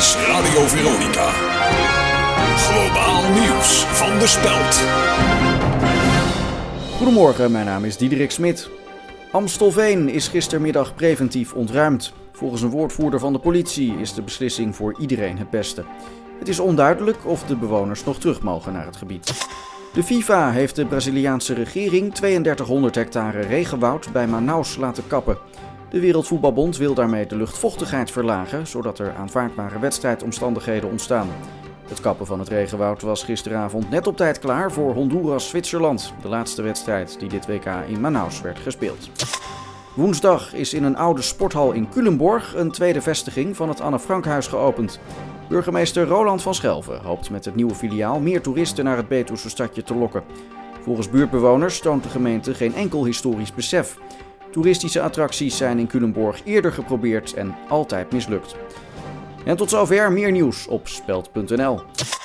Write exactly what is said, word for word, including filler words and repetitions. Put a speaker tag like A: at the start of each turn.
A: is Radio Veronica. Globaal nieuws van de Speld.
B: Goedemorgen, mijn naam is Diederik Smit. Amstelveen is gistermiddag preventief ontruimd. Volgens een woordvoerder van de politie is de beslissing voor iedereen het beste. Het is onduidelijk of de bewoners nog terug mogen naar het gebied. De FIFA heeft de Braziliaanse regering tweeëndertighonderd hectare regenwoud bij Manaus laten kappen. De Wereldvoetbalbond wil daarmee de luchtvochtigheid verlagen, zodat er aanvaardbare wedstrijdomstandigheden ontstaan. Het kappen van het regenwoud was gisteravond net op tijd klaar voor Honduras-Zwitserland, de laatste wedstrijd die dit W K in Manaus werd gespeeld. Woensdag is in een oude sporthal in Culemborg een tweede vestiging van het Anne Frankhuis geopend. Burgemeester Roland van Schelven hoopt met het nieuwe filiaal meer toeristen naar het Betuwse stadje te lokken. Volgens buurtbewoners toont de gemeente geen enkel historisch besef. Toeristische attracties zijn in Culemborg eerder geprobeerd en altijd mislukt. En tot zover meer nieuws op speld punt n l.